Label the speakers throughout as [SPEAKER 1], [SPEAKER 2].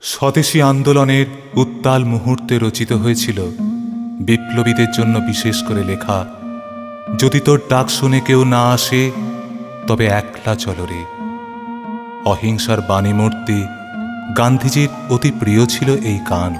[SPEAKER 1] স্বদেশী আন্দোলনের উত্তাল মুহূর্তে রচিত হয়েছিল বিপ্লবীদের জন্য বিশেষ করে লেখা যদি তোর ডাক শুনে কেউ না আসে তবে একলা চলো রে। অহিংসার বাণীমূর্তি গান্ধীজির অতি প্রিয় ছিল এই গান।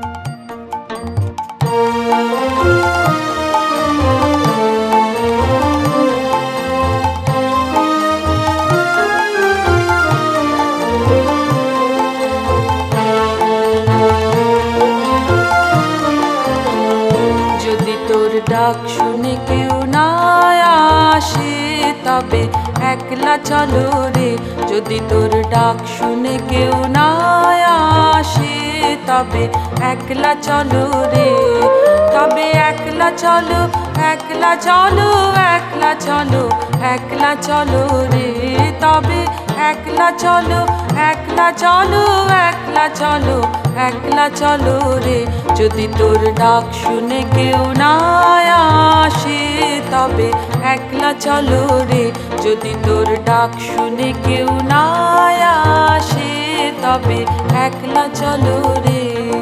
[SPEAKER 2] ডাক শুনে কেউ না আসে তবে একলা চলো রে। যদি তোর ডাক শুনে কেউ না আসে তবে একলা চলো রে। তবে একলা চলো, একলা চলো, একলা চলো, একলা চলো রে। তবে একলা চলো, একলা চলো, একলা চলো, একলা চলো রে। যদি তোর ডাক শুনে কেউ না আসে তবে একলা চলো রে। যদি তোর ডাক শুনে কেউ না আসে তবে একলা চলো রে।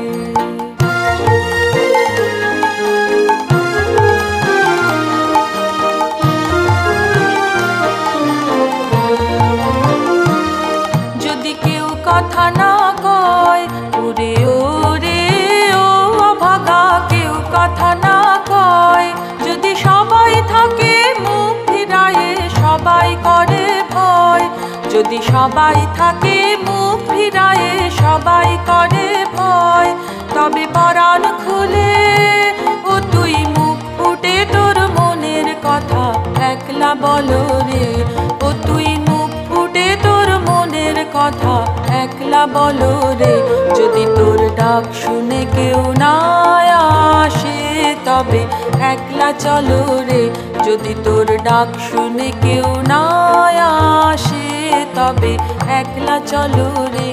[SPEAKER 2] যদি কেউ কথা না কয় ওরে ওরে ও অভাগা, কেউ কথা না কয়, যদি সবাই থাকে মুখ ফিরায়ে সবাই করে ভয়, যদি সবাই থাকে মুখ ফিরায়ে সবাই করে ভয়, তবে পরাণ খুলে ও তুই মুখ ফুটে তোর মনের কথা একলা বলো রে। ও তুই মুখ ফুটে তোর মনের কথা একলা বলো রে। যদি তোর ডাক শুনে কেউ না আসে তবে একলা চলো রে। যদি তোর ডাক শুনে কেউ না আসে তবে একলা চলো রে।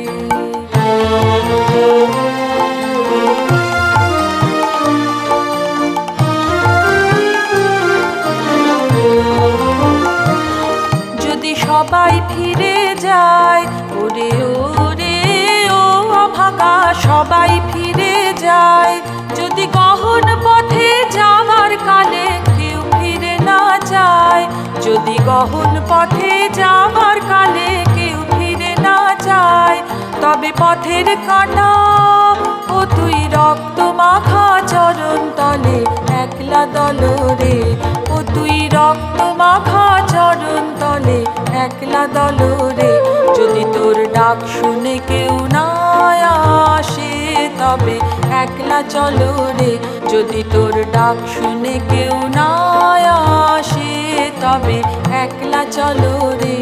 [SPEAKER 2] যদি সবাই ফিরে যায় ওরে ওরে ও অভাগা, সবাই ফিরে যায়, যদি গহন পথে যাবার কালে কেউ ফিরে না যায়, যদি গহন পথে যাবার কালে কেউ ফিরে না যায়, তবে পথের কাঁটা ও তুই রক্ত মাখা চরণ তলে একলা দলো রে। ও তুই রক্ত মাখা চরণ তলে একলা দলো রে। যদি তোর ডাক শুনে কেউ না আসে তবে একলা চলো রে। যদি তোর ডাক শুনে কেউ না আসে তবে একলা চলো রে।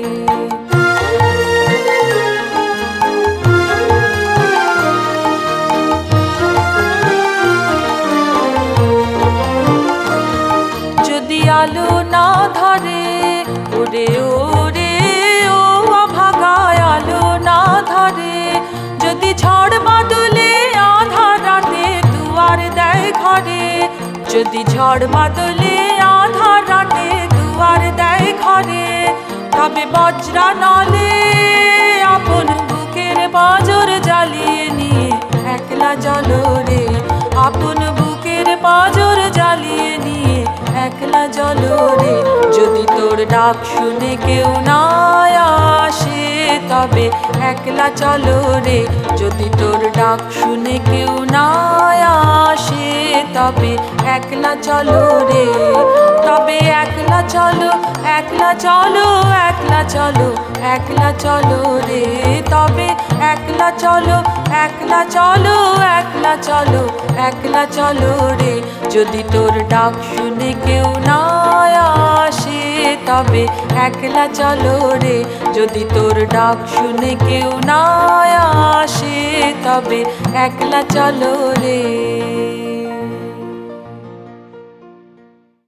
[SPEAKER 2] যদি আলো না ধরে ওরে ওরে ও অভাগা, আলো না ধরে, যদি ঝড় বাদলে আধার রাতে দুয়ার দেয় ঘরে, যদি ঝড় বাদলে আধার রাতে দুয়ার দেয় ঘরে, তবে বজ্রা নলে আপন বুকের বাজর জ্বালিয়ে নিয়ে একলা চলো রে। আপন বুকের বাজর জ্বালিয়ে নিয়ে একলা চলো রে। যদি তোর ডাক শুনে কেউ না আসে তবে একলা চলো রে। যদি তোর ডাক শুনে কেউ না আসে তবে একলা চলো রে। তবে একলা চলো, একলা চলো, একলা চলো, একলা চলো রে। তবে একলা চলো, একলা চলো, একলা চলো, একলা চলো রে। যদি তোর ডাক শুনে কেউ না আসে তবে একলা চলো রে। যদি তোর ডাক শুনে কেউ না আসে তবে একলা চলো রে।